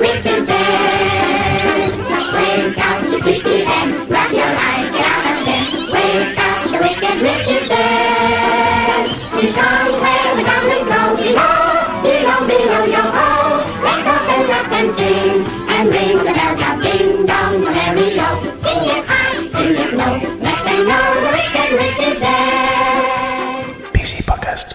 wicked bed. Wake up, you sleepy head, grab your eyes, get out of bed. Wake up, the wicked, wicked bed. She's going where the gambling go, below, below, below your hole. Wake up and laugh and sing, and ring the bell, now ding dong, Valerio. Sing it high, sing it low, let them know the wicked, wicked bed. PC Podcast.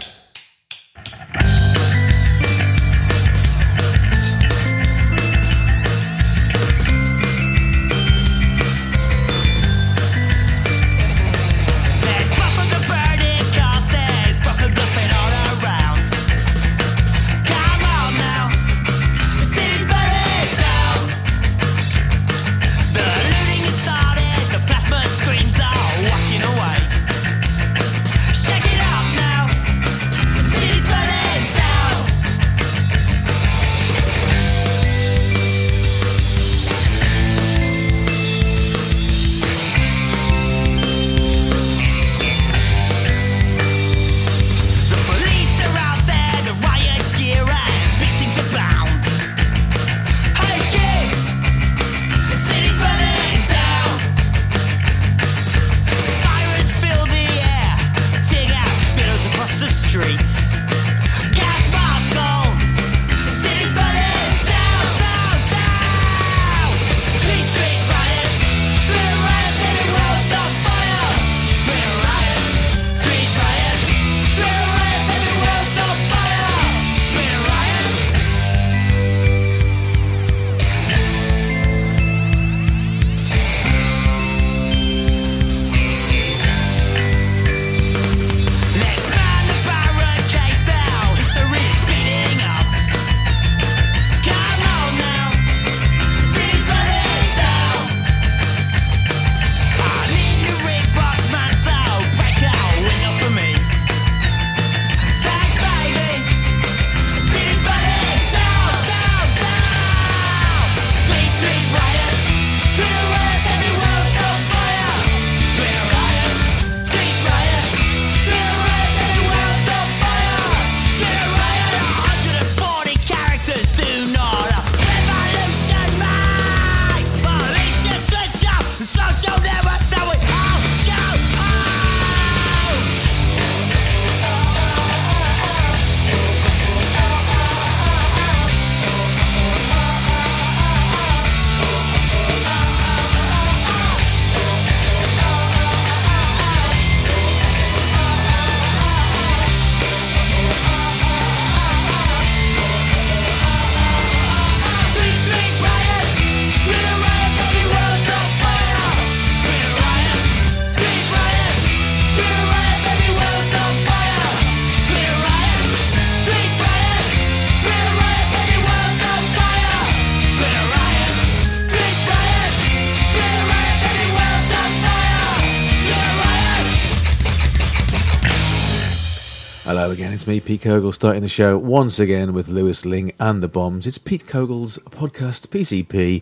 Hello again, it's me, Pete Kogel, starting the show once again with Lewis Ling and the Bombs. It's Pete Kogel's podcast, PCP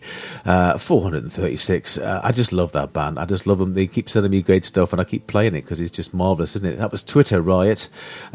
436. I just love that band. I just love them. They keep sending me great stuff and I keep playing it because it's just marvellous, isn't it? That was Twitter Riot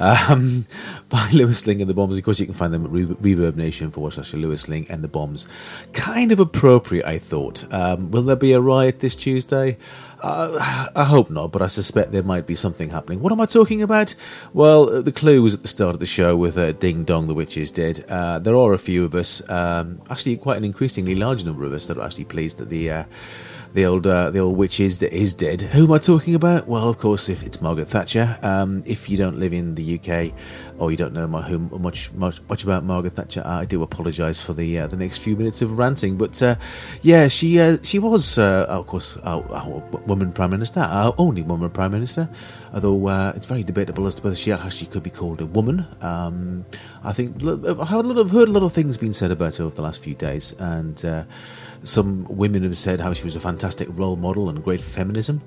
by Lewis Ling and the Bombs. Of course, you can find them at Reverb Nation / Lewis Ling and the Bombs. Kind of appropriate, I thought. Will there be a riot this Tuesday? I hope not, but I suspect there might be something happening. What am I talking about? Well, the clue was at the start of the show with Ding Dong, the Witch is Dead. There are a few of us, actually quite an increasingly large number of us that are actually pleased that the old witch is dead. Who am I talking about? Well, of course, if it's Margaret Thatcher. If you don't live in the UK or you don't know much about Margaret Thatcher, I do apologise for the next few minutes of ranting. But yeah, she was, of course, our woman Prime Minister, our only woman Prime Minister. Although it's very debatable as to whether she actually could be called a woman. I think I've heard a lot of things being said about her over the last few days, and some women have said how she was a fantastic role model and great for feminism.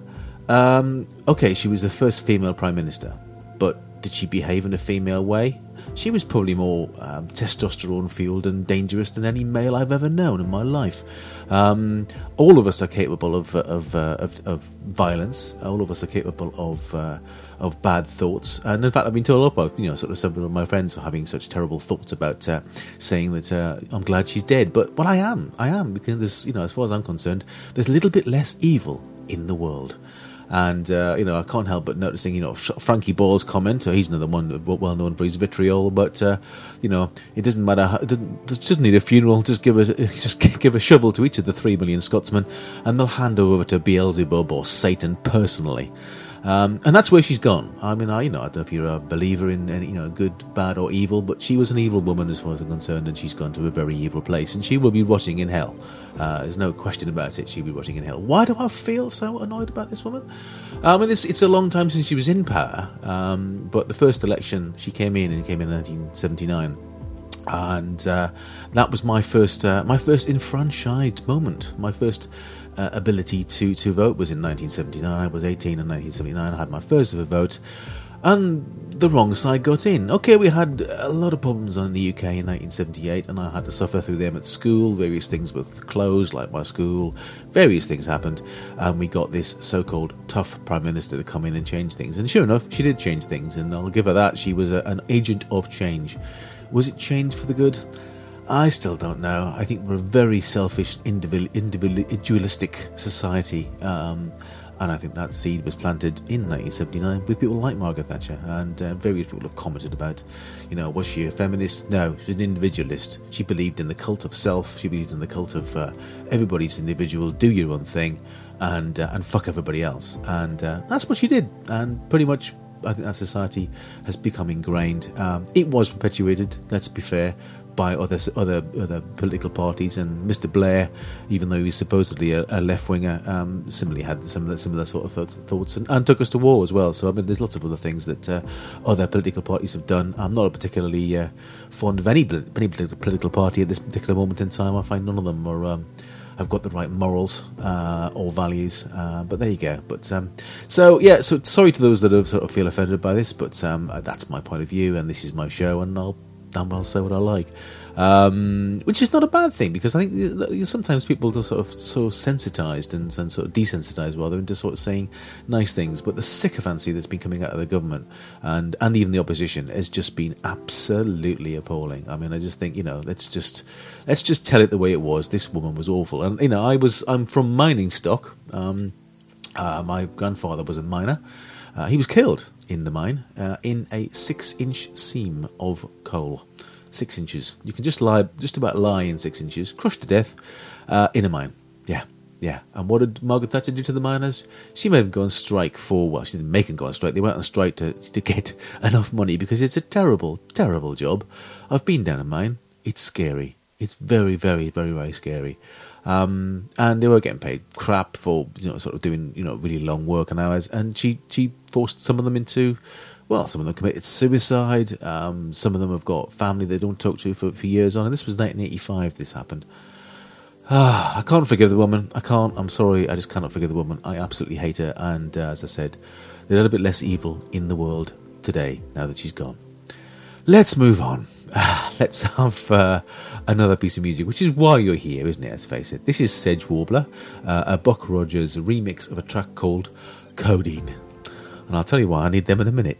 Okay, she was the first female Prime Minister, but did she behave in a female way? she was probably more testosterone-fueled and dangerous than any male I've ever known in my life. All of us are capable of violence. All of us are capable of bad thoughts. And in fact, I've been told up by sort of some of my friends for having such terrible thoughts about saying that I'm glad she's dead. But I am, because there's, as far as I'm concerned, there's a little bit less evil in the world. And, I can't help but noticing, Frankie Ball's comment. He's another one well known for his vitriol, but, it doesn't matter. It doesn't need a funeral. Just give a shovel to each of the 3 million Scotsmen, and they'll hand over to Beelzebub or Satan personally. And that's where she's gone. I mean, I don't know if you're a believer in any, good, bad, or evil, but she was an evil woman as far as I'm concerned, and she's gone to a very evil place, and she will be rotting in hell. There's no question about it. She'll be rotting in hell. Why do I feel so annoyed about this woman? It's a long time since she was in power, but the first election she came in 1979. And that was my first enfranchised moment. My first ability to vote was in 1979. I was 18 in 1979. I had my first ever vote, and the wrong side got in. Okay, we had a lot of problems in the UK in 1978, and I had to suffer through them at school. Various things were closed, like my school. Various things happened, and we got this so-called tough Prime Minister to come in and change things. And sure enough, she did change things, and I'll give her that. She was an agent of change. Was it change for the good? I still don't know. I think we're a very selfish, individualistic society, and I think that seed was planted in 1979 with people like Margaret Thatcher, and various people have commented about, was she a feminist? No, she was an individualist. She believed in the cult of self. She believed in the cult of everybody's individual, do your own thing, and fuck everybody else. And that's what she did, and pretty much I think that society has become ingrained. It was perpetuated, let's be fair, by other political parties, and Mr. Blair, even though he's supposedly a left-winger, similarly had similar sort of thoughts and took us to war as well. So I mean, there's lots of other things that other political parties have done. I'm not particularly fond of any political party at this particular moment in time. I find none of them have got the right morals or values, but there you go. But so sorry to those that have sort of feel offended by this, but that's my point of view, and this is my show, and I'll damn well say what I like, which is not a bad thing, because I think sometimes people are sort of so sensitised and sort of desensitised rather into sort of saying nice things, but the sycophancy that's been coming out of the government and even the opposition has just been absolutely appalling. I mean, I just think, let's just tell it the way it was. This woman was awful, and I'm from mining stock. My grandfather was a miner. He was killed in the mine in a 6-inch seam of coal. 6 inches. You can just about lie in 6 inches, crushed to death in a mine. Yeah. And what did Margaret Thatcher do to the miners? She made them go on strike she didn't make them go on strike. They went on strike to get enough money, because it's a terrible, terrible job. I've been down a mine. It's scary. It's very, very, very, very scary. And they were getting paid crap for sort of doing really long working hours, and she forced some of them into, some of them committed suicide. Some of them have got family they don't talk to for years on, and this was 1985 this happened. I can't forgive the woman. I'm sorry, I just cannot forgive the woman. I absolutely hate her, and as I said, there's a little bit less evil in the world today now that she's gone. Let's move on. Let's have another piece of music, which is why you're here, isn't it? Let's face it. This is Sedge Warbler, a Buck Rogers remix of a track called Codeine. And I'll tell you why I need them in a minute.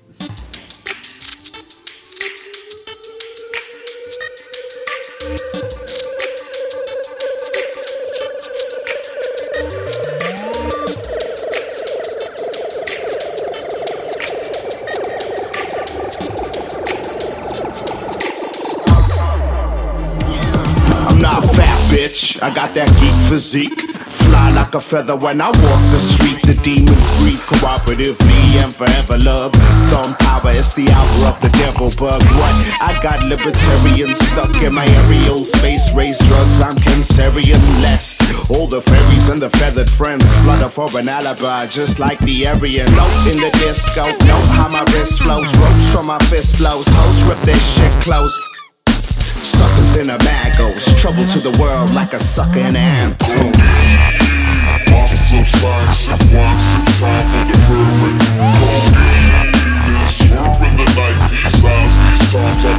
I got that geek physique, fly like a feather when I walk the street. The demons breathe cooperatively and forever love. Thumb power is the hour of the devil bug. What? I got libertarians stuck in my aerial space race drugs. I'm cancerian lest all the fairies and the feathered friends flutter for an alibi, just like the Aryan. Note in the disco, note how my wrist flows. Ropes from my fist blows, hoes rip this shit close. Suckers in a bag goes trouble to the world like a sucker in an ant. Monsters of science at once in time for the murdering codeine. Swerve in the night, these eyes, these times I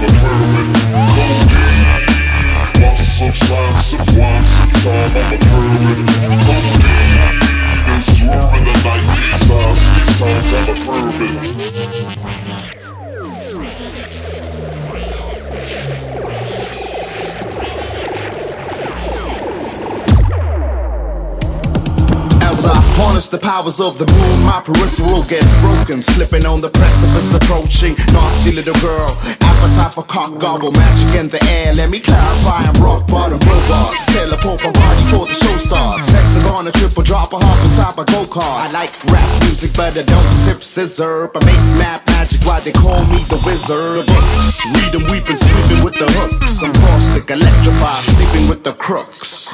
the powers of the moon, my peripheral gets broken. Slipping on the precipice, approaching nasty little girl. Appetite for cock gobble, magic in the air. Let me clarify, I'm rock bottom robots. Teleport my body for the show starts. Hexagon, a triple drop, a hop inside my go-kart. I like rap music, but I don't sip scissor. I make map magic, why they call me the wizard. Books, read them, weeping, sleeping with the hooks. I'm caustic, electrified, sleeping with the crooks.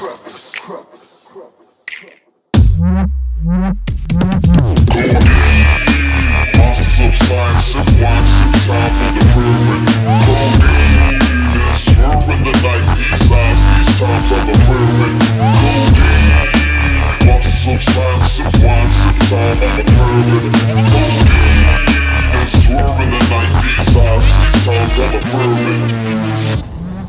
Masters of science and wine, sip time for the pyramid. Codeine, swerving the night, these eyes, these times of the pyramid. Codeine, masters of science and wine, sip time on the pyramid. Codeine, swerving the night, these eyes, these times of the pyramid.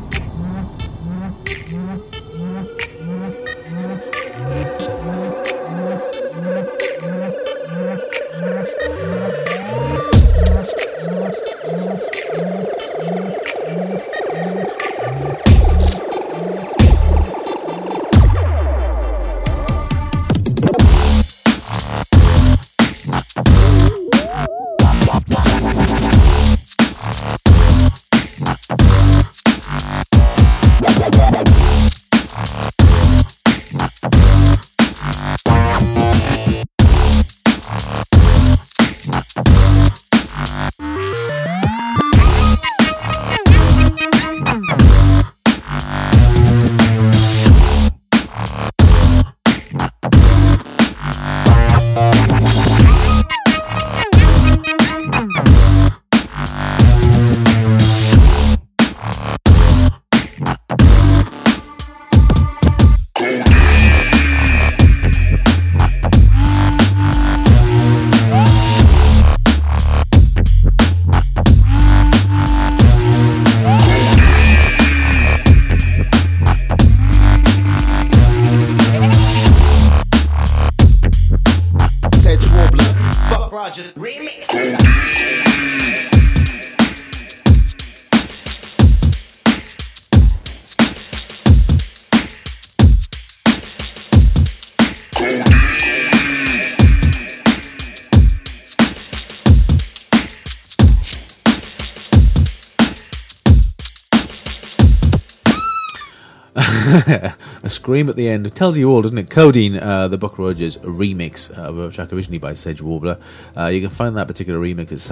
A scream at the end. It tells you all, doesn't it? Codeine, the Buck Rogers remix of a track originally by Sedge Warbler. You can find that particular remix at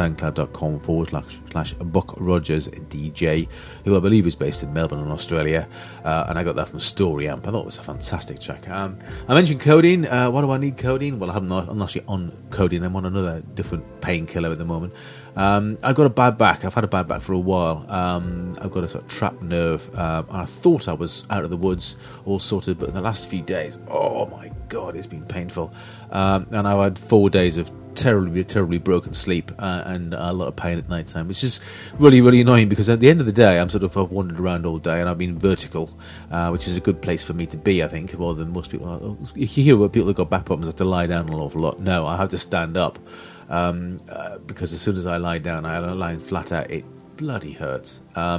soundcloud.com/Buck Rogers DJ, who I believe is based in Melbourne in Australia. And I got that from Story Amp. I thought it was a fantastic track. I mentioned codeine. Why do I need codeine? Well, I'm not actually on codeine. I'm on another different painkiller at the moment. I've got a bad back. I've had a bad back for a while. I've got a sort of trapped nerve, and I thought I was out of the woods, all sorted, but in the last few days, oh my god, it's been painful. And I've had 4 days of terribly broken sleep and a lot of pain at night time, which is really annoying, because at the end of the day I've wandered around all day and I've been vertical, which is a good place for me to be, I think, more than most people. You hear about people that got back problems have to lie down an awful lot. No, I have to stand up, because as soon as I lie down, I lie flat out, it bloody hurts.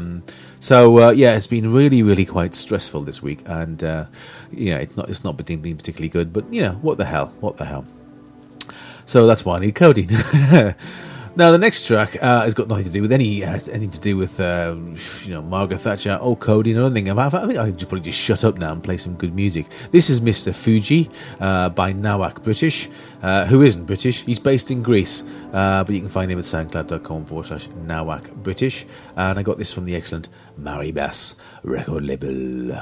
It's been really quite stressful this week, and it's not been particularly good, but what the hell. So that's why I need codeine. Now the next track has got nothing to do with anything to do with Margaret Thatcher or codeine or anything. I think I could probably just shut up now and play some good music. This is Mr. Fuji by Nawak British, who isn't British. He's based in Greece, but you can find him at soundcloud.com/Nawak British. And I got this from the excellent Maribas record label.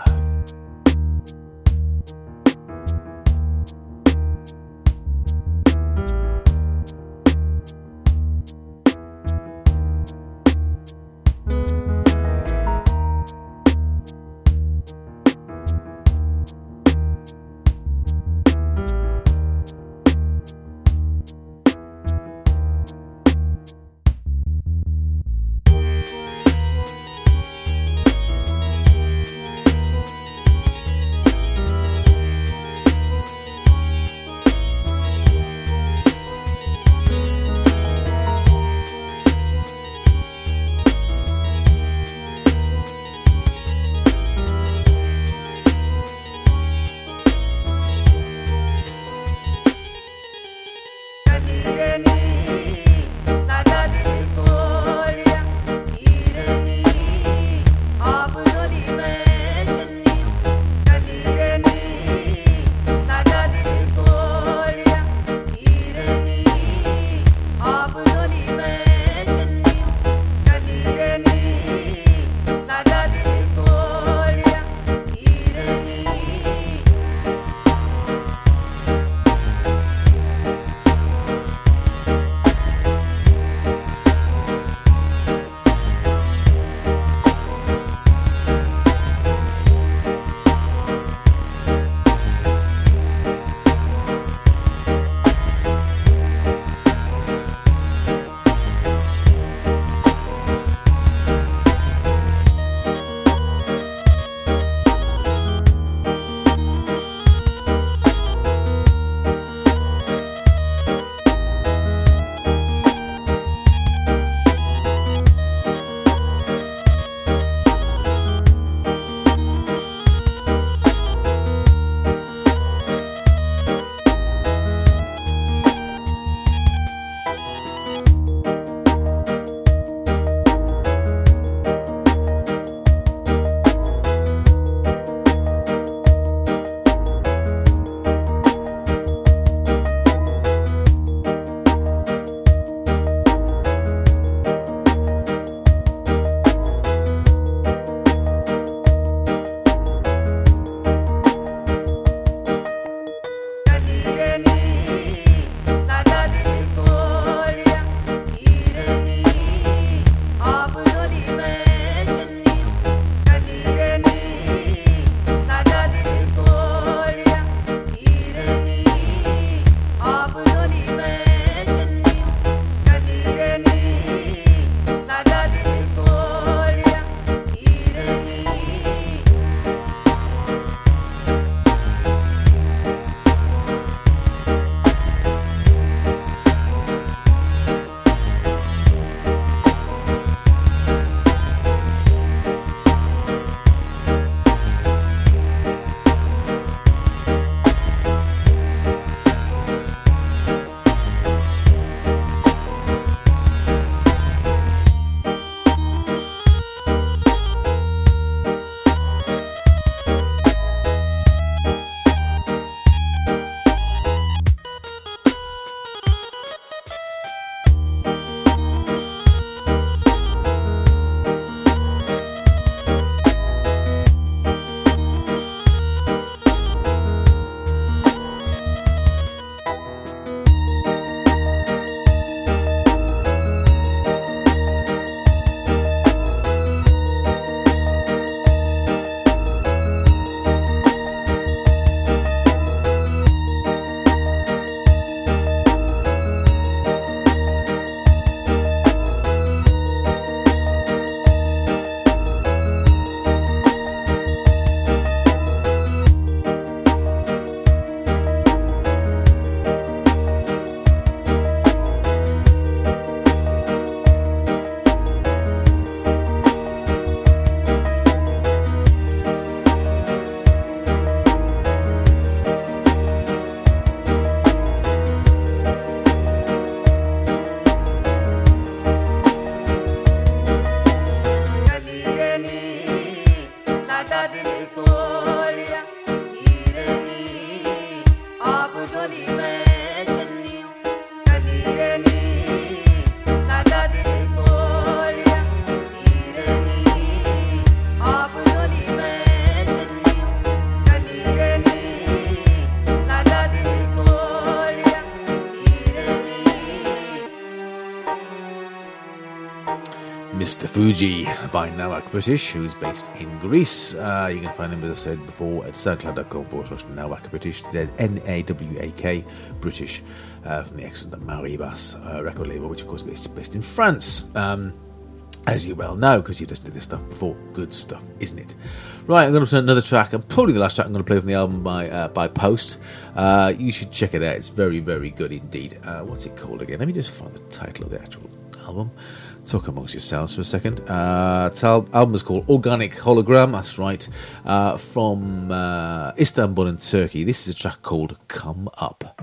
Mr. Fuji by Nawak British, who's based in Greece. You can find him, as I said before, at soundcloud.com/Nawak British, Nawak British, from the excellent Maribas record label, which of course is based in France. As you well know, because you've listened to this stuff before. Good stuff, isn't it? Right, I'm going to play another track, and probably the last track I'm going to play from the album by Post. You should check it out. It's very, very good indeed. What's it called again? Let me just find the title of the actual album. Talk amongst yourselves for a second. The album is called Organic Hologram. That's right. From Istanbul in Turkey. This is a track called Come Up.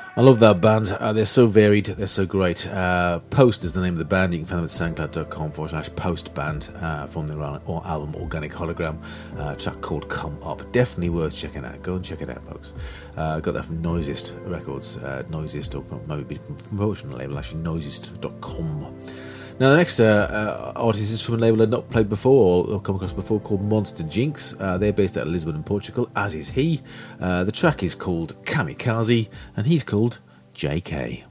I love that band. They're so varied. They're so great. Post is the name of the band. You can find them at soundcloud.com/postband from their album Organic Hologram. Track called Come Up. Definitely worth checking out. Go and check it out, folks. Got that from Noisist Records. Noisist, or maybe from a promotional label, actually, noisist.com. Now, the next artist is from a label I've not played before or come across before, called Monster Jinx. They're based out of Lisbon in Portugal, as is he. The track is called Kamikaze, and he's called JK.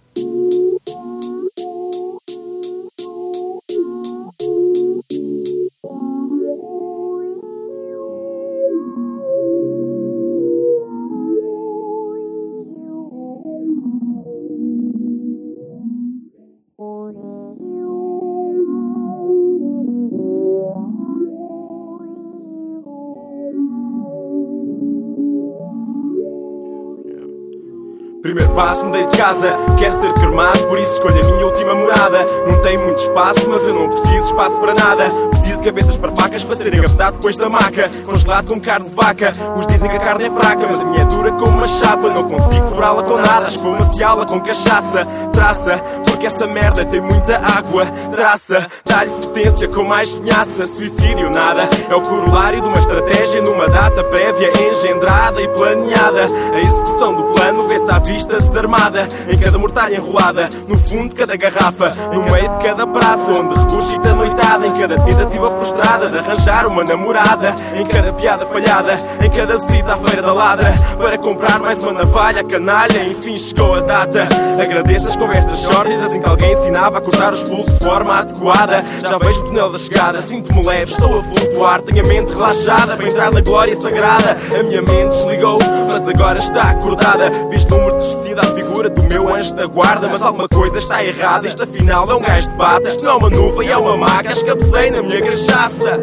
Primeiro passo, mudei de casa, quero ser cremado, por isso escolho a minha última morada. Não tenho muito espaço, mas eu não preciso espaço para nada. Preciso de gavetas para facas para ser engavetado depois da maca. Congelado como carne de vaca, uns dizem que a carne é fraca, mas a minha é dura como uma chapa. Não consigo furá-la com nada, acho que vou maciá-la com cachaça. Traça, porque essa merda tem muita água. Traça, dá-lhe potência com mais vinhaça. Suicídio nada, é o corolário de uma estratégia numa data prévia engendrada e planeada. A execução do plano vê-se à vista desarmada, em cada mortalha enrolada, no fundo de cada garrafa, no meio de cada praça, onde regurgita a noitada, em cada tentativa frustrada de arranjar uma namorada, em cada piada falhada, em cada visita à feira da ladra, para comprar mais uma navalha, canalha, enfim chegou a data. Agradeço as conversas sórdidas em que alguém ensinava a cortar os pulsos de forma adequada. Já vejo o túnel da chegada, sinto-me leve, estou a flutuar, tenho a mente relaxada para entrar na glória sagrada. A minha mente desligou, mas agora está acordada. Viste o número descida, a figura do meu anjo da guarda, mas alguma coisa está errada. Isto afinal é um gajo de bata, isto não é uma nuvem, é uma maca. Escapecei na minha cachaça.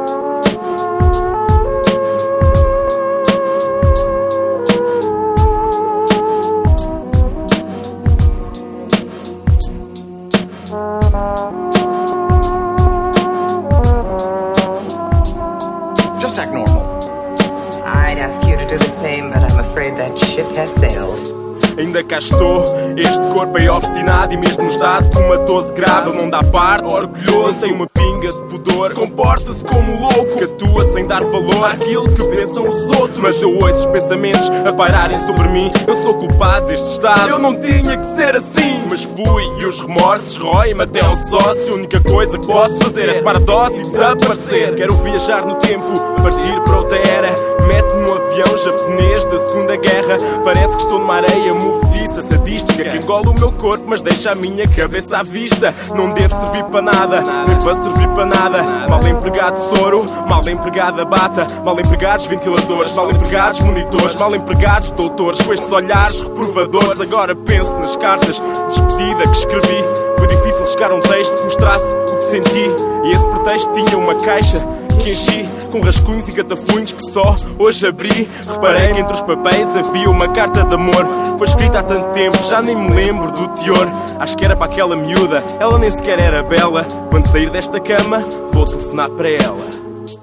Just act normal. I'd ask you to do the same, but I'm afraid that ship has sailed. Ainda cá estou, este corpo é obstinado e mesmo no estado comatoso grave. Ele não dá parte, orgulhoso, sem uma pinga de pudor. Comporta-se como louco, que atua sem dar valor àquilo que pensam os outros. Mas eu ouço os pensamentos a pairarem sobre mim. Eu sou culpado deste estado, eu não tinha que ser assim. Mas fui e os remorsos roem-me até ao sócio. A única coisa que posso fazer é tomar a dose e desaparecer. Quero viajar no tempo, partir para outra era. Mete-me num avião japonês da Segunda Guerra. Parece que estou numa areia movediça, sadística, que engola o meu corpo, mas deixa a minha cabeça à vista. Não deve servir para nada, nem para servir para nada. Mal empregado soro, mal empregada bata. Mal empregados ventiladores, mal empregados monitores. Mal empregados doutores, com estes olhares reprovadores. Agora penso nas cartas de despedida que escrevi. Foi difícil chegar a um texto que mostrasse o que senti. E esse pretexto tinha uma caixa que enchi com rascunhos e catafunhos que só hoje abri. Reparei que entre os papéis havia uma carta de amor. Foi escrita há tanto tempo, já nem me lembro do teor. Acho que era para aquela miúda, ela nem sequer era bela. Quando sair desta cama, vou telefonar para ela.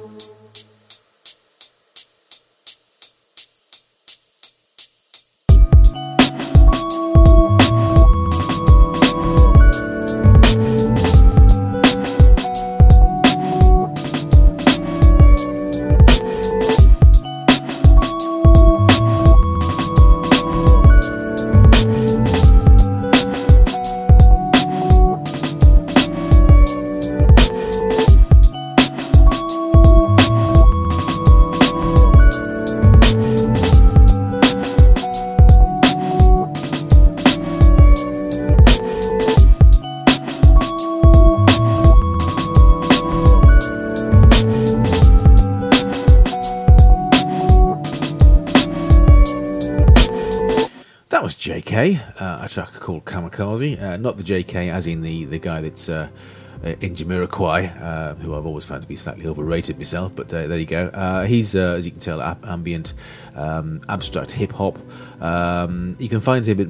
JK, a track called Kamikaze. Not the JK as in the guy that's in Jamiroquai, who I've always found to be slightly overrated myself, but there you go. He's, as you can tell, ambient, abstract hip-hop. You can find him at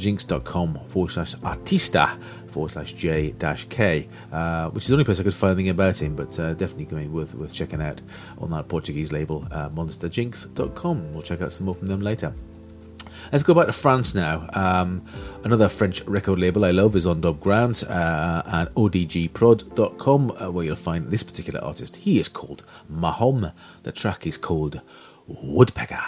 monsterjinx.com/artista/J-K, which is the only place I could find anything about him, but definitely worth checking out on that Portuguese label, monsterjinx.com. We'll check out some more from them later. Let's go back to France now. Another French record label I love is on Dub Ground and odgprod.com, where you'll find this particular artist. He is called Mahom. The track is called Woodpecker.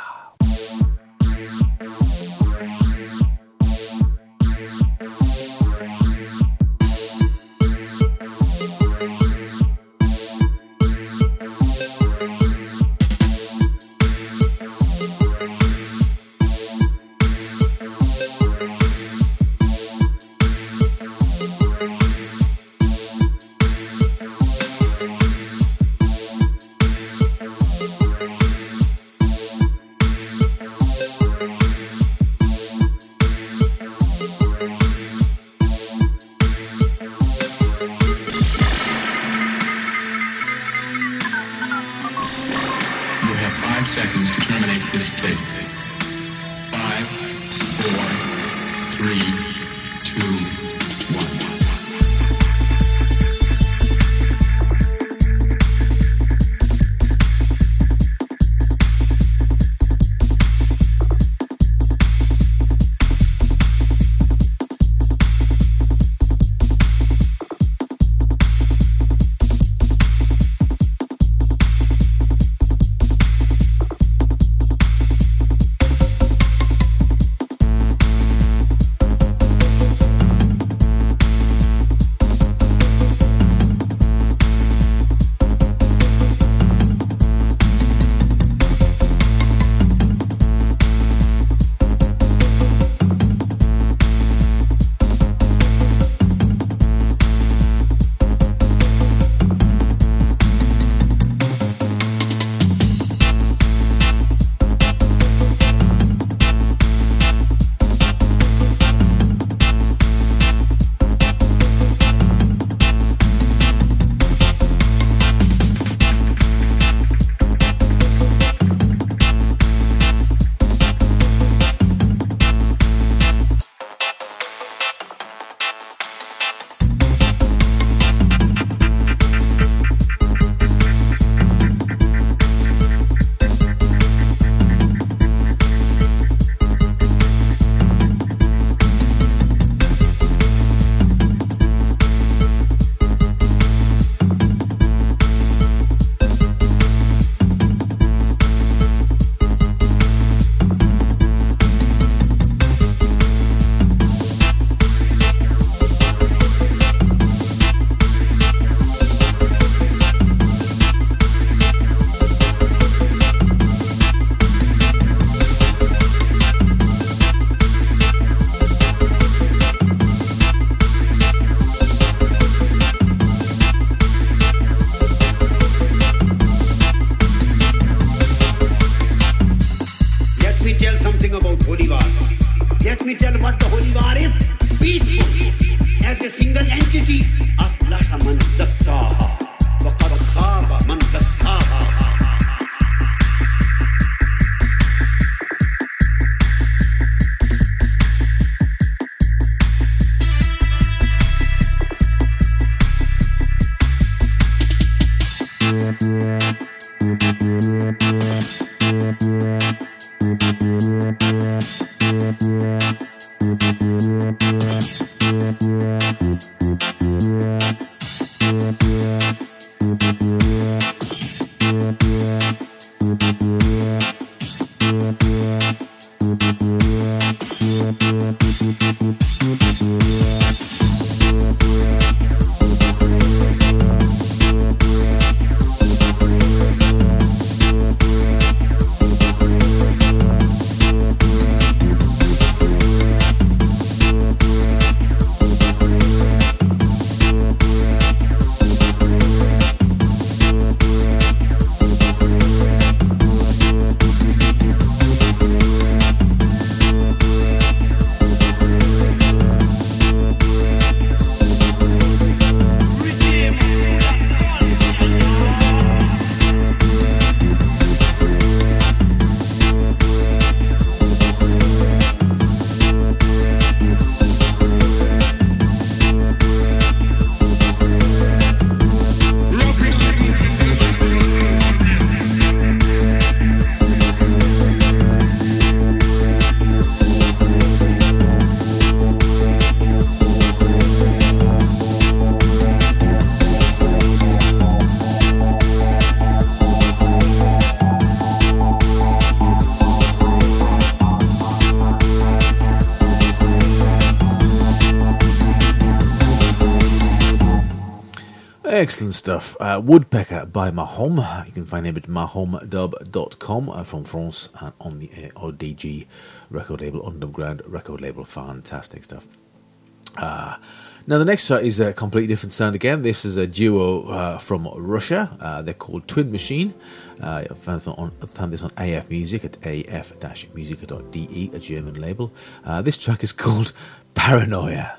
Excellent stuff. Woodpecker by Mahom. You can find him at mahomdub.com from France and on the ODG record label, Underground record label. Fantastic stuff. Now the next track is a completely different sound again. This is a duo from Russia. They're called Twin Machine. I found this on AF Music at af-musica.de, a German label. This track is called Paranoia.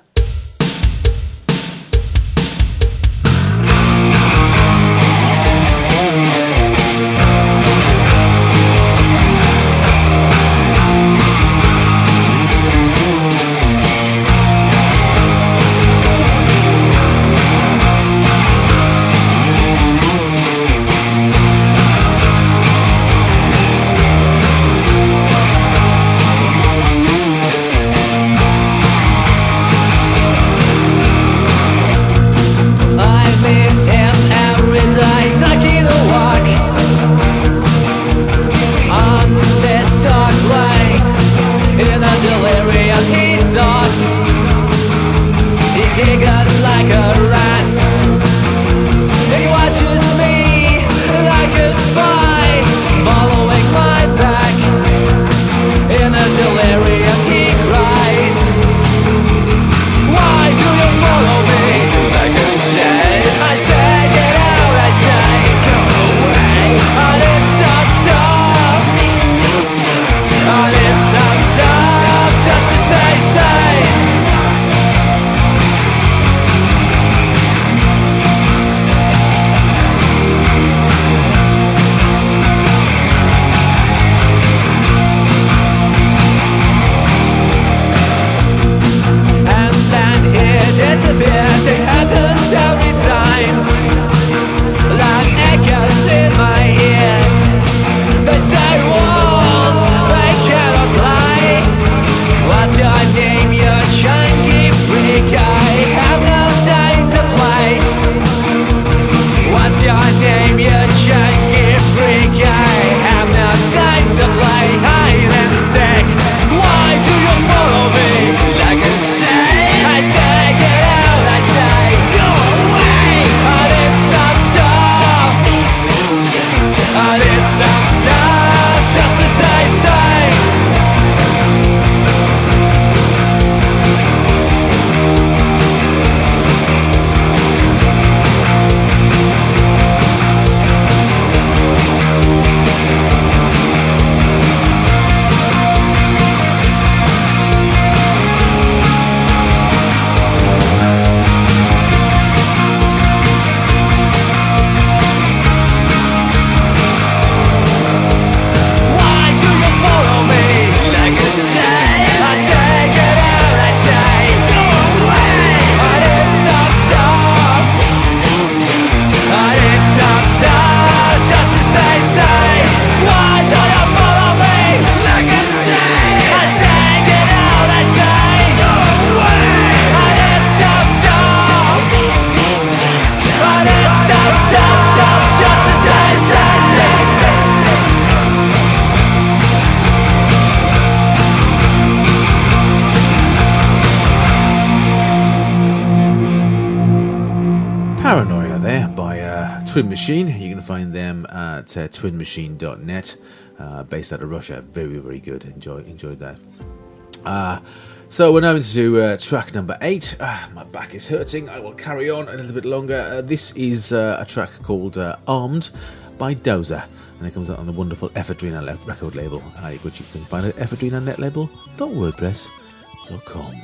Twin Machine. You can find them at twinmachine.net, based out of Russia. Very, very good. Enjoyed that. So we're now into track number 8. My back is hurting. I will carry on a little bit longer. This is a track called Armed by Dozer, and it comes out on the wonderful Ephedrina record label, which you can find at ephedrinanetlabel.wordpress.com.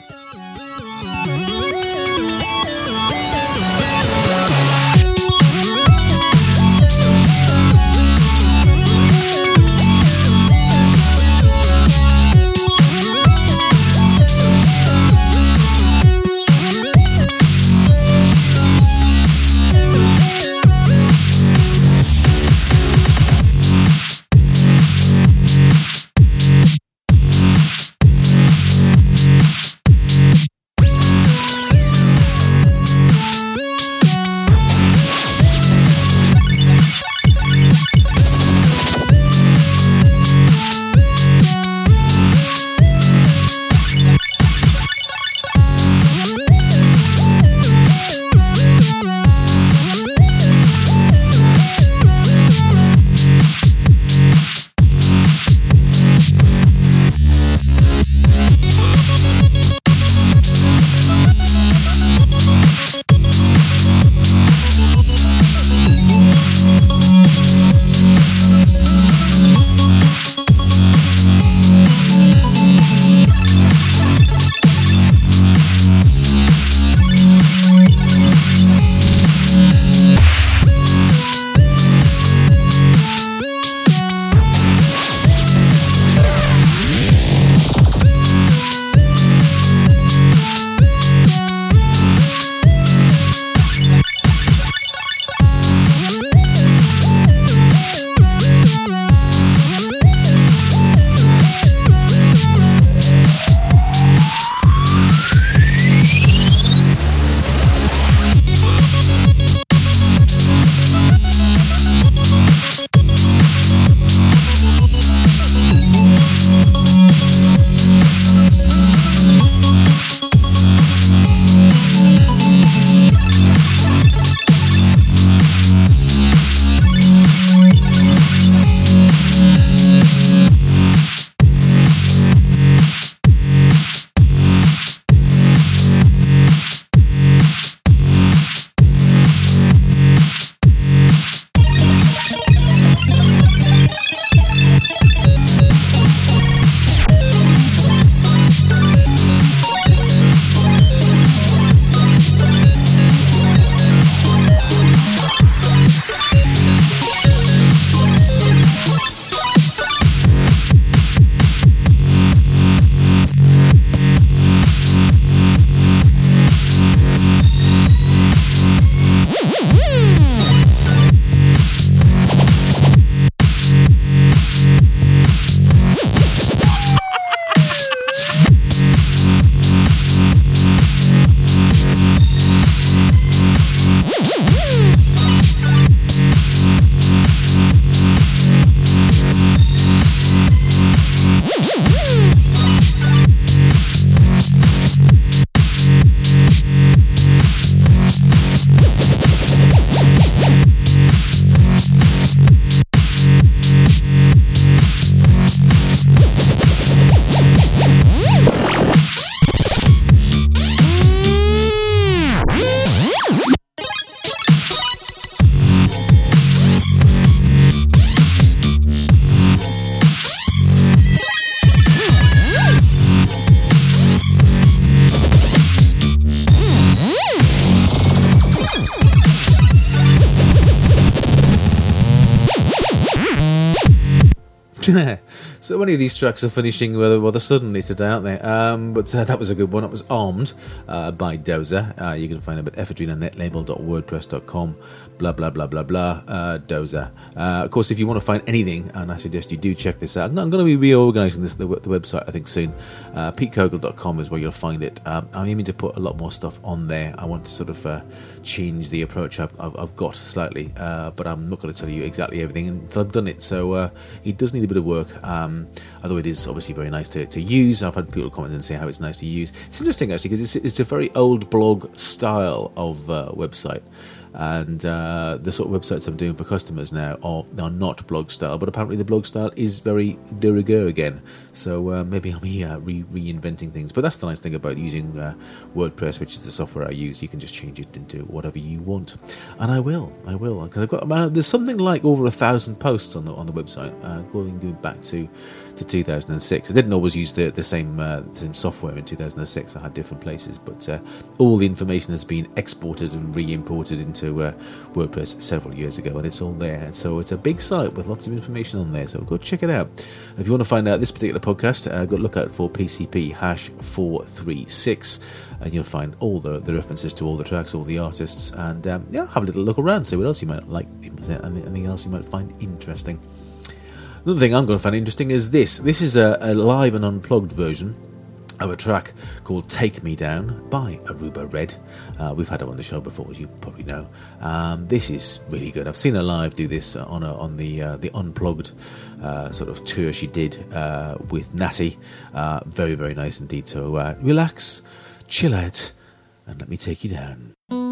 So many of these tracks are finishing rather suddenly today, aren't they? But that was a good one. It was Armed by Dozer. You can find them at ephedrinanetlabel.wordpress.com. Blah, blah, blah, blah, blah. Dozer. Of course, if you want to find anything, and I suggest you do check this out. I'm going to be reorganising the website, I think, soon. PeteKogel.com is where you'll find it. I'm aiming to put a lot more stuff on there. I want to sort of change the approach I've got slightly, but I'm not going to tell you exactly everything until I've done it. So it does need a bit of work, although it is obviously very nice to use. I've had people comment and say how it's nice to use. It's interesting actually because it's a very old blog style of website. And the sort of websites I'm doing for customers now are not blog style, but apparently the blog style is very de rigueur again. So maybe I'll be reinventing things. But that's the nice thing about using WordPress, which is the software I use. You can just change it into whatever you want, and I will, because I've got there's something like over 1,000 posts on the website, going back to 2006. I didn't always use the same software in 2006. I had different places, but all the information has been exported and re-imported into WordPress several years ago, and it's all there. And so it's a big site with lots of information on there, so go check it out. If you want to find out this particular podcast, go look out for PCP #436, and you'll find all the references to all the tracks, all the artists, and have a little look around, see what else you might like, anything else you might find interesting. Another thing I'm going to find interesting is this. This is a live and unplugged version of a track called Take Me Down by Aruba Red. We've had her on the show before, as you probably know. This is really good. I've seen her live do this on the unplugged sort of tour she did with Natty. Very, very nice indeed. So relax, chill out, and let me take you down.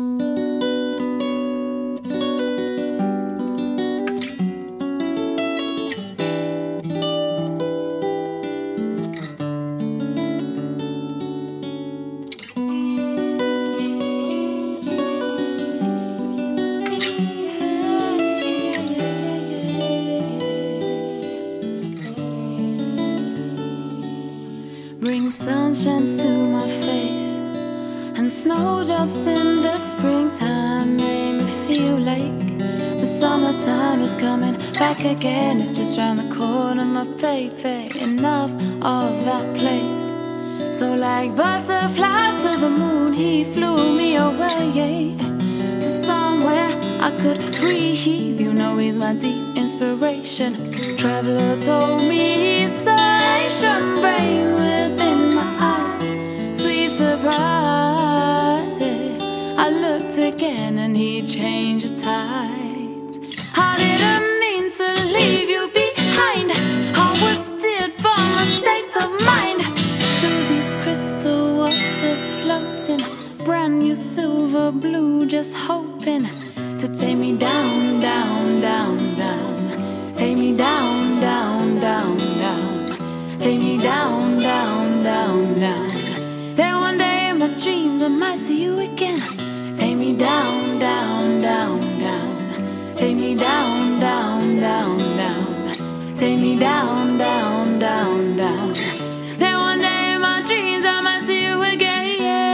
Bring sunshine to my face, and snowdrops in the springtime make me feel like the summertime is coming back again. It's just round the corner, my baby. Enough of that place. So like butterflies to the moon, he flew me away to somewhere I could breathe. You know he's my deep inspiration. Traveler told me he's salvation. Brain within my eyes, sweet surprise. I looked again and he changed the tides. I didn't mean to leave you behind. I was steered from a state of mind through these crystal waters floating, brand new silver blue, just hoping to take me down, down, down, down. Take me down, down, down, down. Take me down, down, down, down. Then one day in my dreams I might see you again. Take me down, down, down, down. Take me down, down, down, down. Take me down, down, down, down. Then one day in my dreams I might see you again.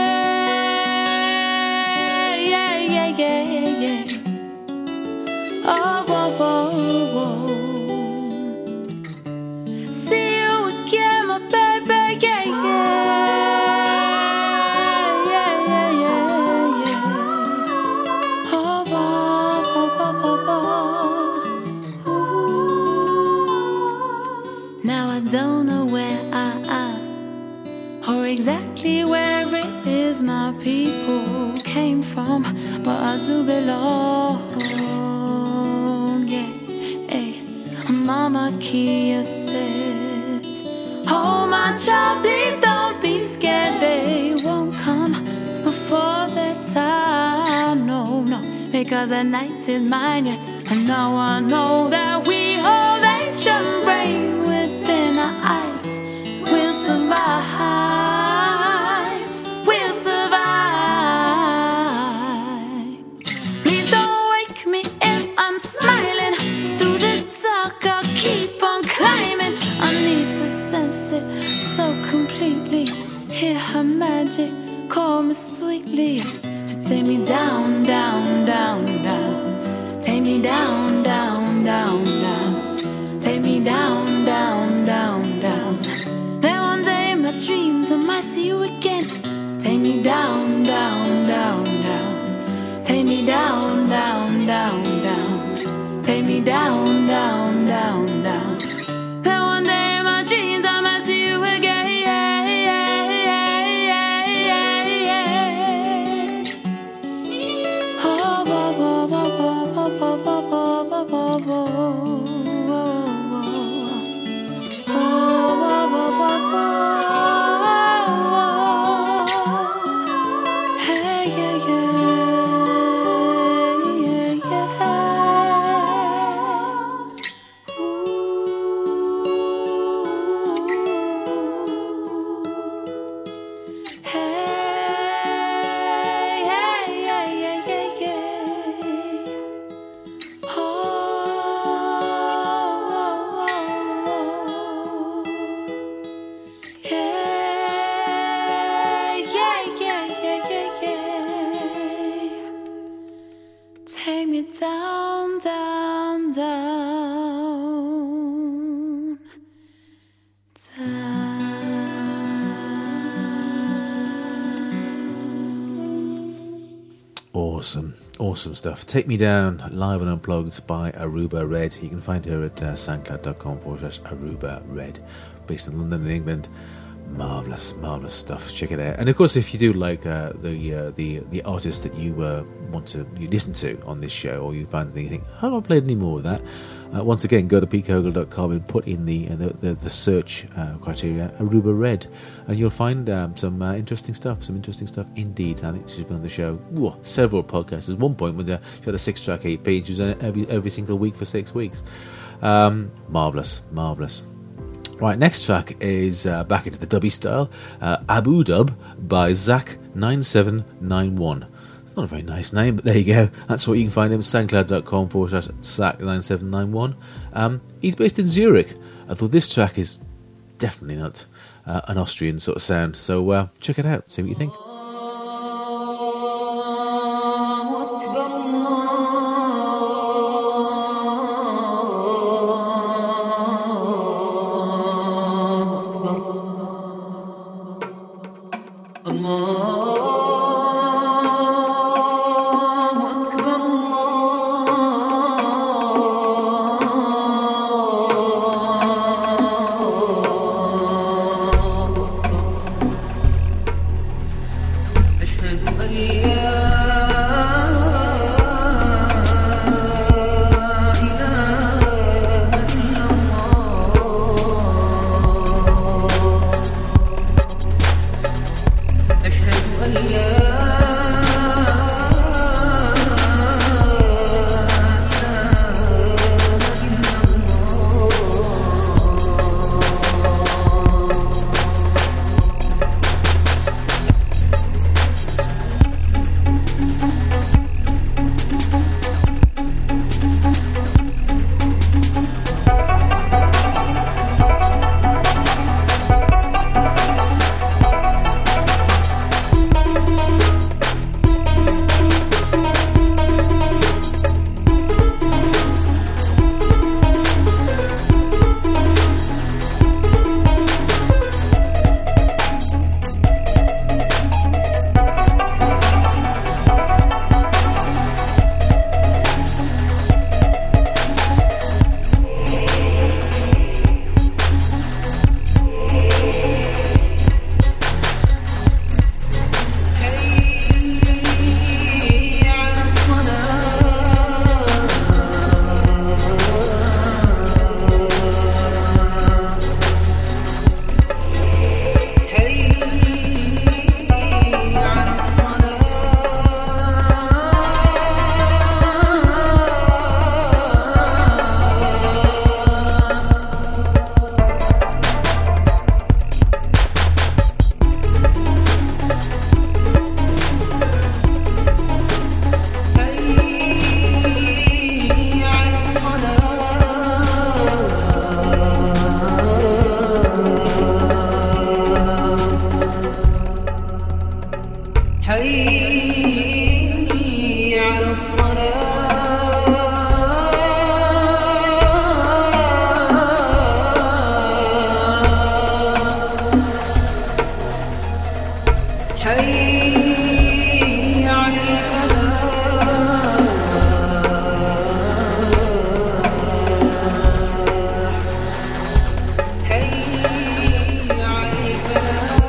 Yeah, yeah, yeah, yeah, yeah. Oh, whoa, whoa, whoa. See you again, my baby, yeah, yeah. Yeah, yeah, yeah, yeah. Oh, whoa, whoa, whoa, whoa, whoa. Now I don't know where I am, or exactly where it is my people came from, but I do belong. Mama Kia says, oh my child, please don't be scared. They won't come before their time. No, no, because the night is mine, yeah. And now I know that we hold ancient brain within our eyes. We'll survive. We'll survive. Please don't wake me if I'm smiling. Through the dark I'll keep on climbing. I need to sense it so completely. Hear her magic call me sweetly to take me down, down, down, down. Take me down, down, down, down. Take me down, down. might see you again. Take me down, down, down, down. Take me down, down, down, down. Take me down, down, down, down. Then one day in my dreams I might see you again. Oh, bo, bo, bo, bo, bo, bo, bo, bo, bo, bo. Take me down, down, down, down. Awesome stuff. Take Me Down, live and unplugged by Aruba Red. You can find her at soundcloud.com/Aruba Red, based in London, England. Marvelous stuff. Check it out. And of course, if you do like the artist that you want to listen to on this show, or you find anything, you think, have I played any more of that? Once again, go to petecogle.com and put in the search criteria Aruba Red, and you'll find some interesting stuff. Some interesting stuff indeed. I think she's been on the show several podcasts. At one point, when she had a 6-track EP, she was on it every single week for 6 weeks. Marvelous. Right, next track is back into the dubby style, Abu Dub by Zach9791. It's not a very nice name, but there you go. That's what you can find him, soundcloud.com/Zach9791. He's based in Zurich, although this track is definitely not an Austrian sort of sound, so check it out, see what you think. حي على الفلاح حي على الفلاح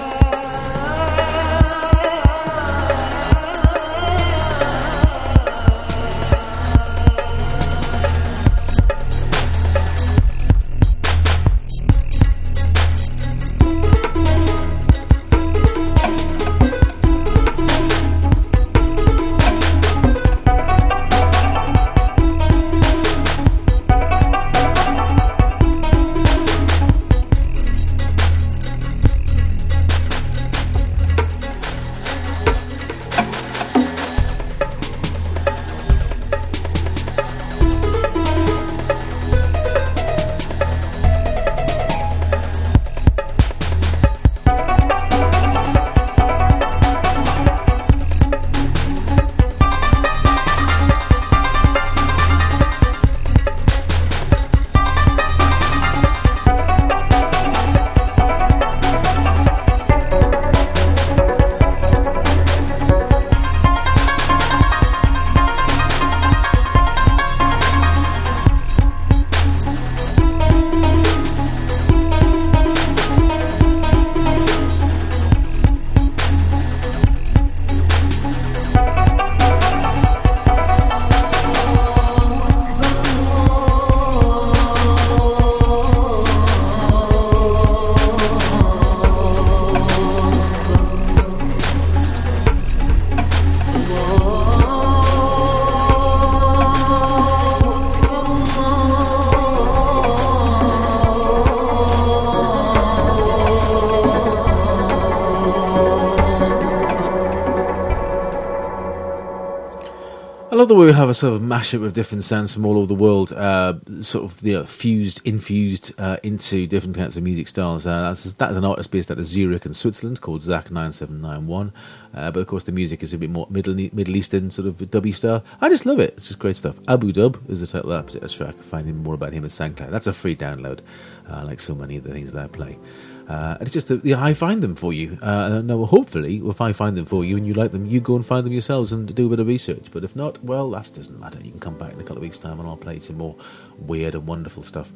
I love the way we have a sort of mashup of different sounds from all over the world, sort of infused into different kinds of music styles. That's an artist based out of Zurich in Switzerland called Zach9791. But of course, the music is a bit more Middle Eastern sort of dubby style. I just love it. It's just great stuff. Abu Dub is the title of that particular track. Finding more about him at SoundCloud. That's a free download, like so many of the things that I play. It's just that I find them for you. Now, hopefully, if I find them for you and you like them, you go and find them yourselves and do a bit of research. But if not, well, that doesn't matter. You can come back in a couple of weeks' time and I'll play some more weird and wonderful stuff.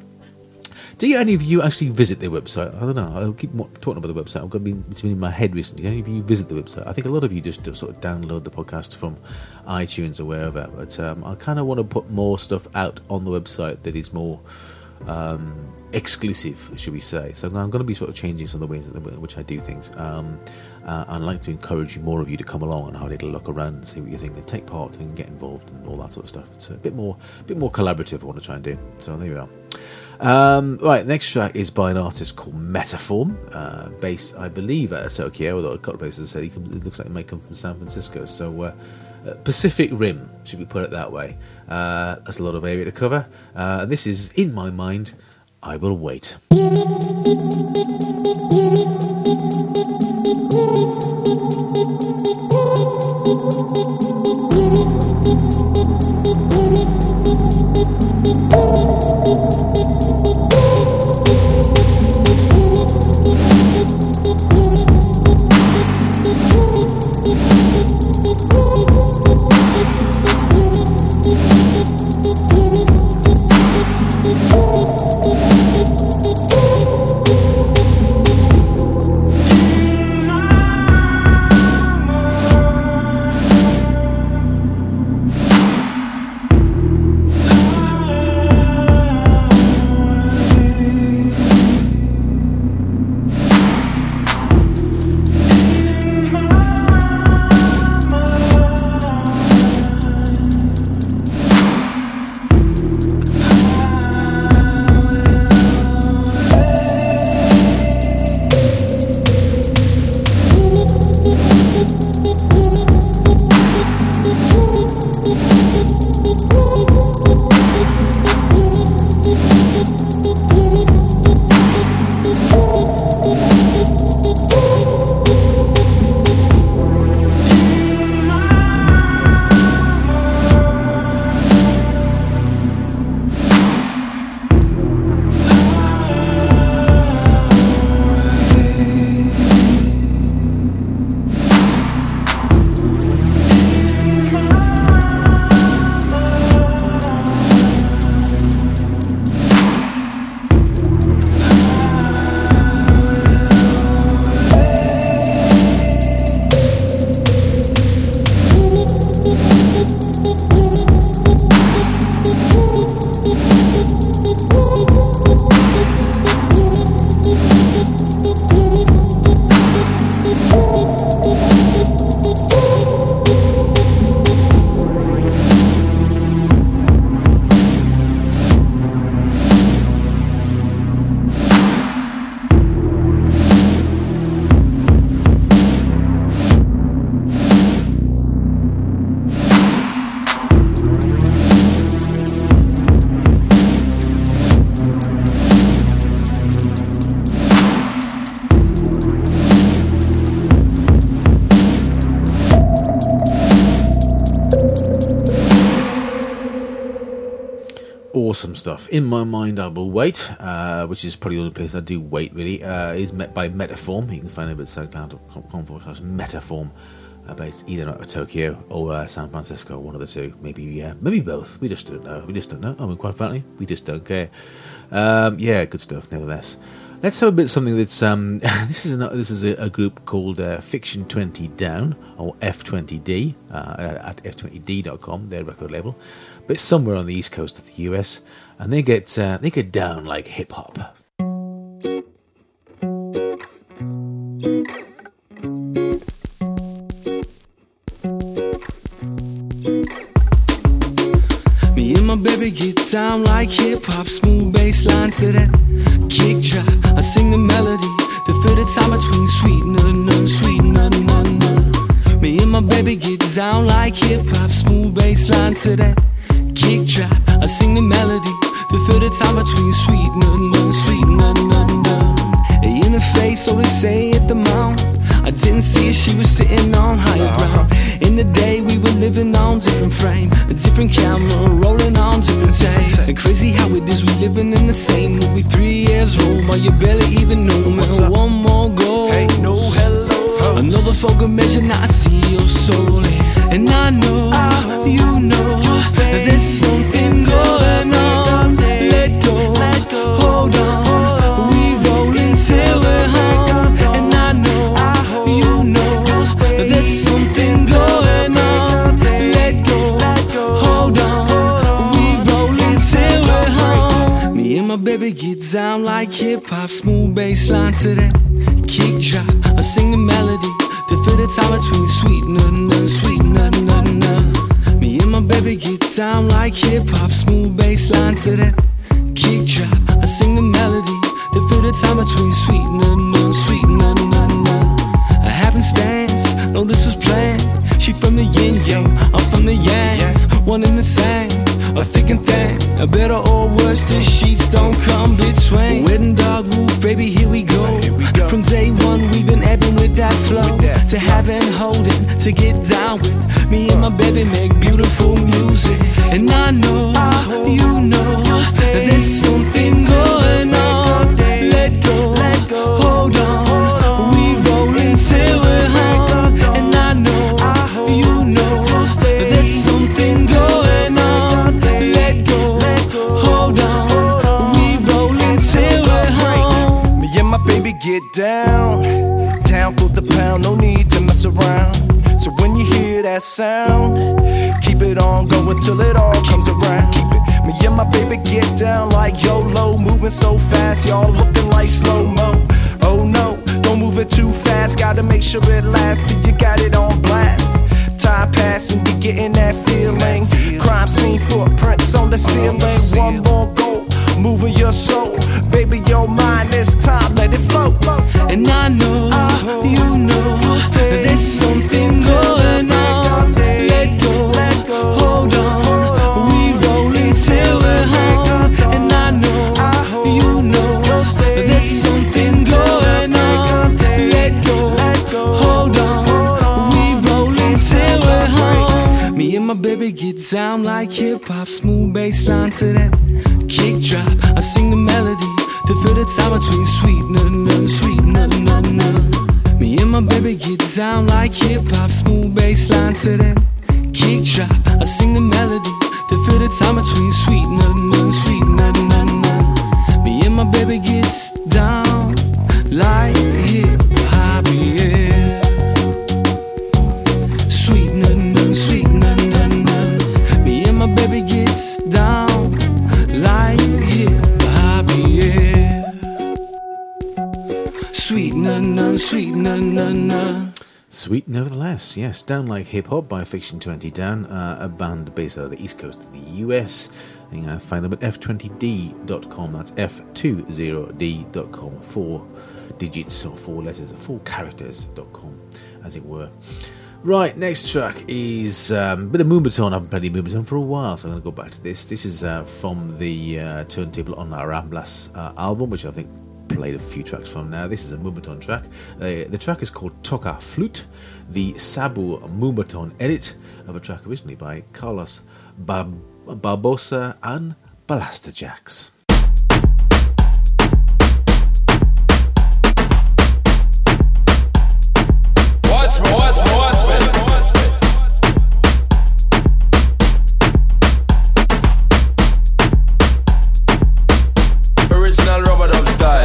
Do any of you actually visit their website? I don't know. I'll keep talking about the website. It's been in my head recently. Do any of you visit the website? I think a lot of you just sort of download the podcast from iTunes or wherever. But I kind of want to put more stuff out on the website that is more exclusive, should we say. So I'm going to be sort of changing some of the ways in which I do things. I'd like to encourage more of you to come along and have a little look around and see what you think and take part and get involved and all that sort of stuff. It's a bit more collaborative I want to try and do. So there you are. Right, next track is by an artist called Metaform, based, I believe, out of Tokyo, although a couple of places said it looks like it might come from San Francisco. So Pacific Rim, should we put it that way. That's a lot of area to cover. This is, in my mind, I Will Wait. awesome stuff. In My Mind I Will Wait, which is probably the only place I do wait, really, is met by Metaform. You can find it at soundcloud.com/Metaform, based either out of Tokyo or San Francisco, one of the two. Maybe both. We just don't know. I mean, quite frankly, we just don't care. Good stuff, nevertheless. Let's have a bit of something that's this is a group called Fiction 20 Down, or F20D, at f20d.com, their record label, but somewhere on the east coast of the US, and they get down like hip hop. Me and my baby get down like hip-hop, smooth bass line to that kick drop. I sing the melody, the fill the time between sweet nut, sweet nut. Me and my baby get down like hip-hop, smooth bass line to that kick drop. I sing the melody, the fill the time between sweet nut, sweet nut. In the face, so they say at the mount. I didn't see her, she was sitting on higher ground. In the day we were living on different frame, a different camera, rolling on different tape. And crazy how it is, we living in the same movie. 3 years old, but you barely even know me. One more go, hey, no hello. Another focal measure, now I see your soul. And I know, you know, there's something going on. Let go, hold on. We rolling till we're home. And I know, you know, there's something going on. Let go, hold on. We rolling till we're home. Me and my baby get down like hip-hop, smooth bass line to that kick drop. I sing the melody, to fill the time between sweet nut, sweet nut. Me and my baby get down like hip-hop, smooth bass line to that kick drop. I sing the melody, to fill the time between sweet nut, sweet nut. A happenstance, no, this was planned. She from the yin yang, I'm from the yang. One in the same, a thick and thin. A better or worse, the sheets don't come between. Wedding dog roof, baby, here we go. From day one, we've been ebbing with that flow. To have and holding, to get down with. Me and my baby make beautiful music. And I know, you know, there's something going on. Let go, hold on. We rolling till we're home. And I know, you know, there's something going on. Let go, hold on. We rolling till we're home. Me and my baby get down for the pound, no need to mess around. So when you hear that sound, keep it on going till it all comes around. Keep it. Me and my baby get down like YOLO, moving so fast, y'all looking like slow-mo. Oh no, don't move it too fast, gotta make sure it lasts till you got it on blast. Time passing, you getting that feeling. Crime scene footprints on the ceiling. One more goal, moving your soul. Baby, your mind, it's time, let it flow. And I know, you know, there's something going on. Let go, hold on. We rolling till we're home. And I know, you know, there's something going on. Let go, hold on. We rolling till we're home. Me and my baby get down like hip-hop, smooth bass line to that kick drop. I sing the melody, to fill the time between sweet nut, sweet nut. Me and my baby get down like hip-hop, smooth bass line to that kick drop. I sing the melody, to fill the time between sweet nut, sweet nut. Me and my baby gets down like hip-hop, yeah. Sweet nut, sweet nut. Me and my baby gets down like hip-hop, yeah. Sweet nut, sweet nut. Sweet nevertheless, yes. Down Like Hip Hop by Fiction 20 Down, a band based out of the east coast of the US. You can find them at f20d.com. That's f20d.com. 4 digits or 4 letters or 4 characters.com, as it were. Right, next track is a bit of Moombahton. I haven't played Moombahton for a while, so I'm going to go back to this. This is from the Turntable on La Ramblas album, which I think played a few tracks from now. This is a Moombahton track. The track is called Toca Flute, the Sabu Moombahton edit of a track originally by Carlos Barbosa and Ballasta Jacks. Watch me. Original rubber dub style.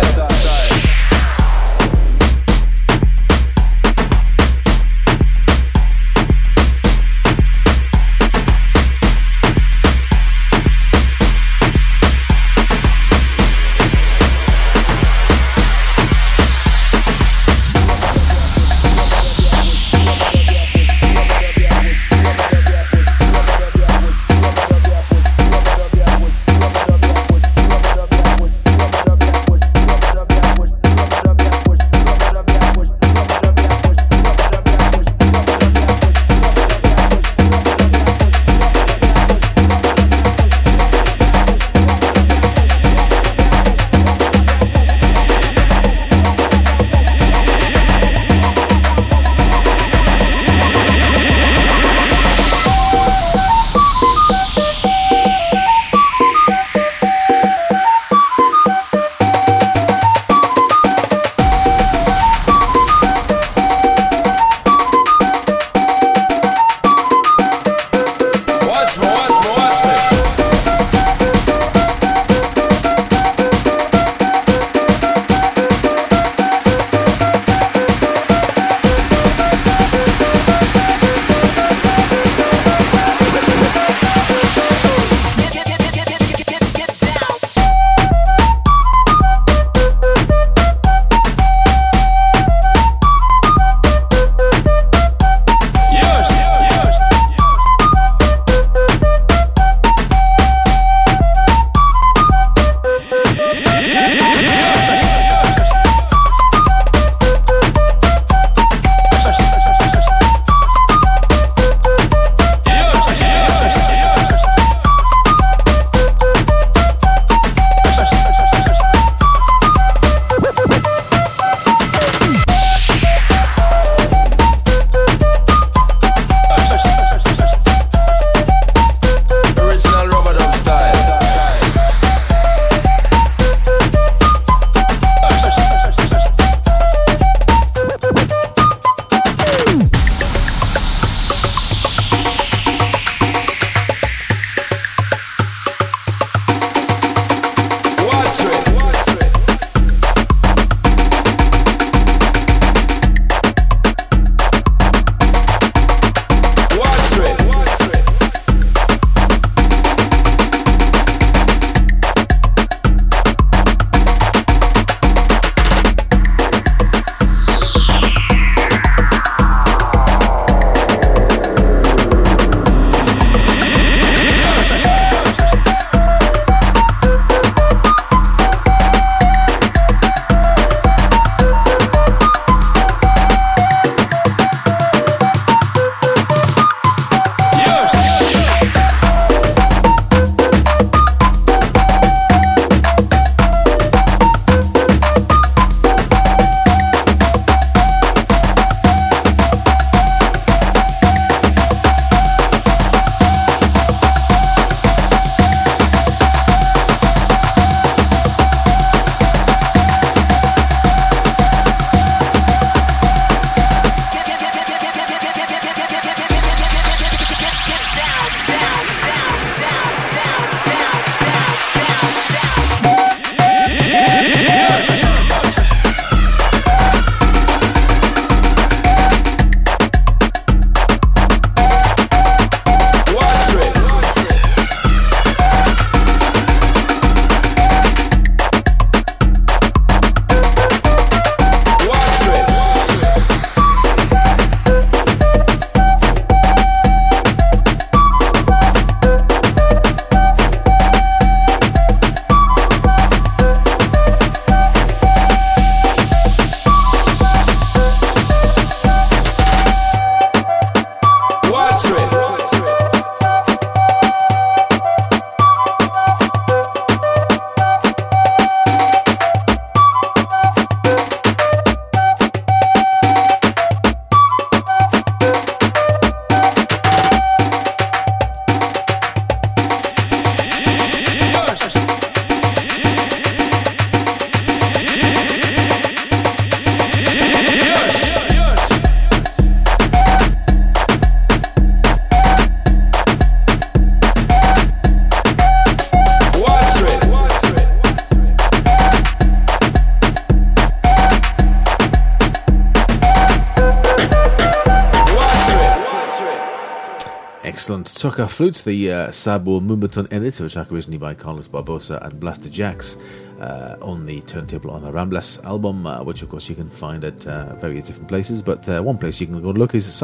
Excellent. Tucker Flute, the Sabo Mumbaton edit, a track originally by Carlos Barbosa and Blaster Jacks on the Turntable on a Ramblas album, which of course you can find at various different places. But one place you can go look is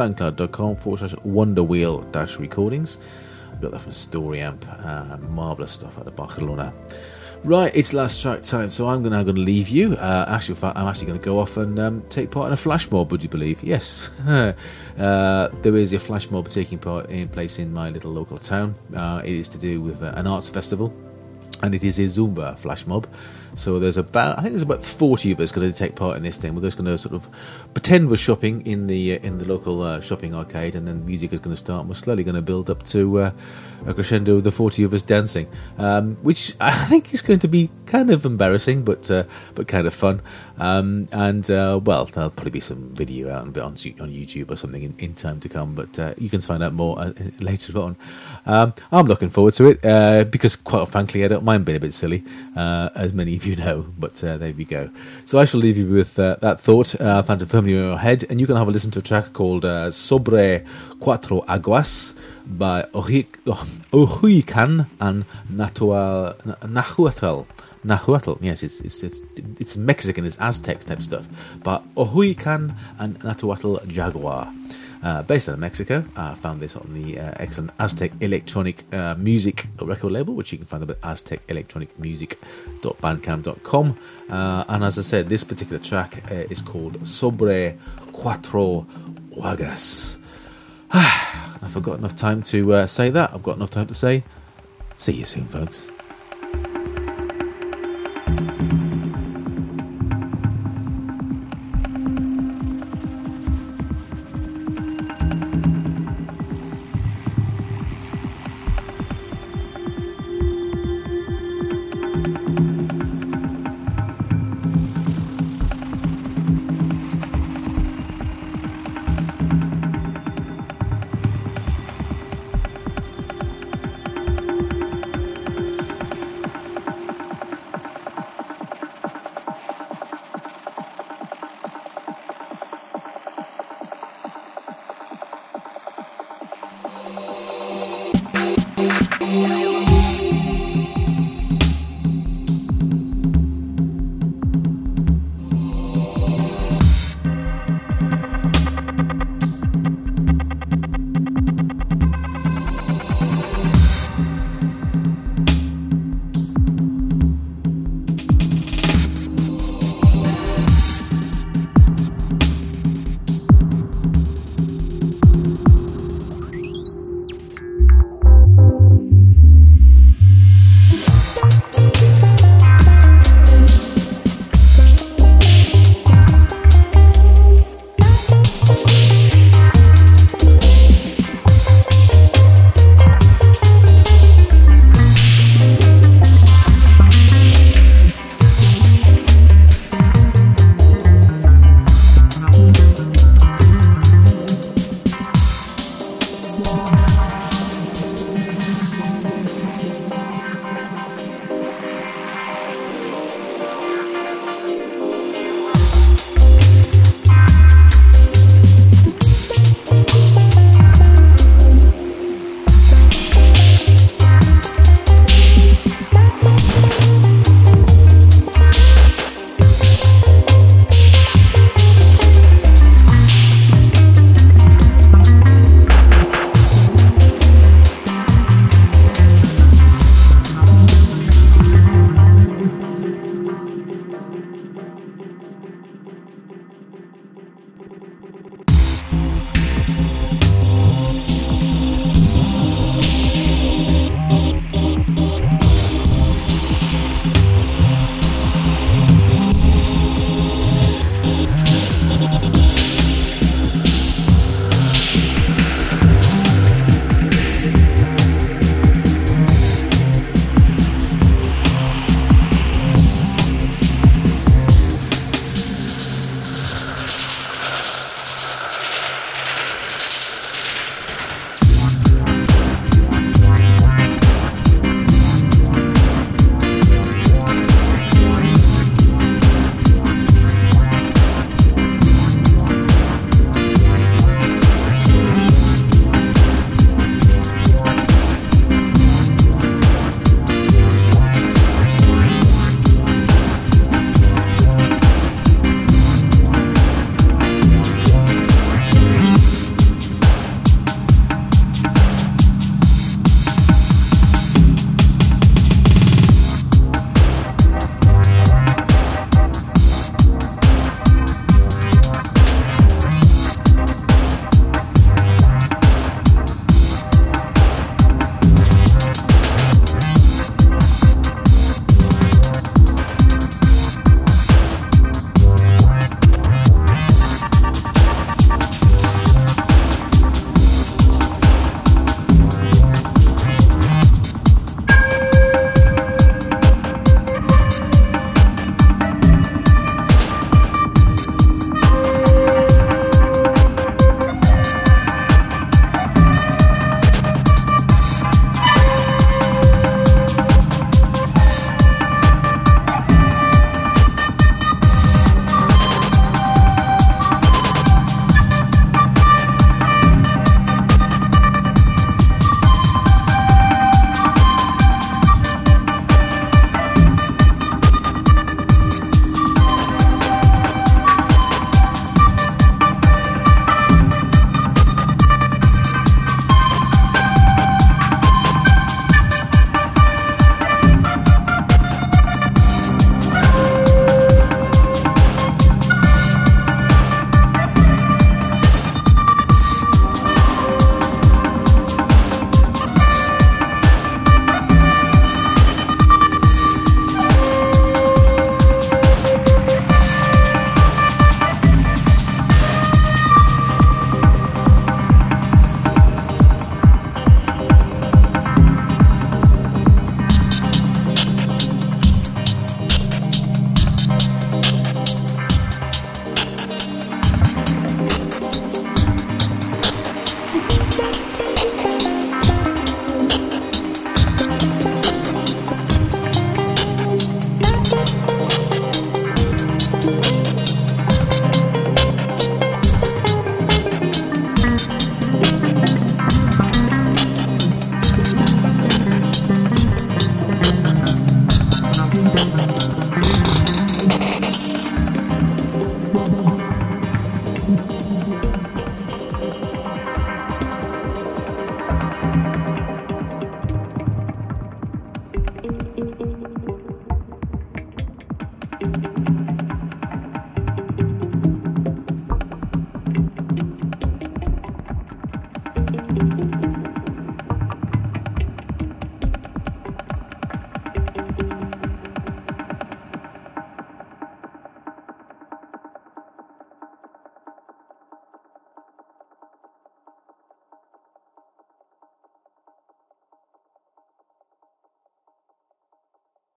soundcloud.com/wonderwheel-recordings. I've got that from Storyamp. Marvellous stuff out of Barcelona. Right, it's last track time, so I'm now going to leave you. Actually, in fact, I'm actually going to go off and take part in a flash mob, would you believe? Yes. There is a flash mob taking place in my little local town. It is to do with an arts festival, and it is a Zumba flash mob. So I think there's about 40 of us going to take part in this thing. We're just going to sort of pretend we're shopping in the local shopping arcade, and then music is going to start, and we're slowly going to build up to a crescendo of the 40 of us dancing, which I think is going to be kind of embarrassing, but kind of fun. Well, there'll probably be some video out on YouTube or something in time to come, but you can find out more later on. I'm looking forward to it because, quite frankly, I don't mind being a bit silly, as many of you know, but there we go. So I shall leave you with that thought, planted firmly in your head, and you can have a listen to a track called Sobre Cuatro Aguas by Ohuican and Nahuatl. Yes, it's Mexican, it's Aztec type stuff. But Ohuican and Nahuatl Jaguar. Based out of Mexico. I found this on the excellent Aztec Electronic Music record label, which you can find at aztecelectronicmusic.bandcamp.com. And as I said, this particular track is called Sobre Cuatro Aguas. I've got enough time to say that. I've got enough time to say, see you soon, folks. Thank you.